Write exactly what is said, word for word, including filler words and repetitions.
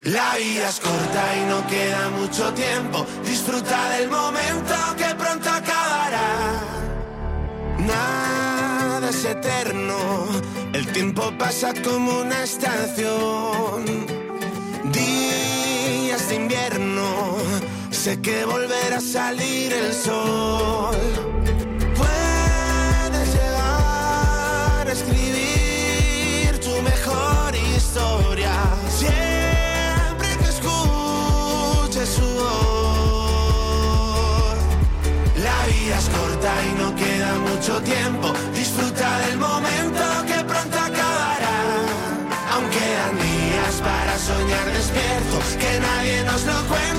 La vida es corta y no queda mucho tiempo. Disfruta del momento que pronto acabará. Nada es eterno, el tiempo pasa como una estación. Días de invierno, sé que volverá a salir el sol. Puedes llegar a escribir tu mejor historia siempre que escuches su voz. La vida es corta y no queda mucho tiempo. Disfruta del momento que pronto acabará. Aún quedan días para soñar despiertos, que nadie nos lo cuente.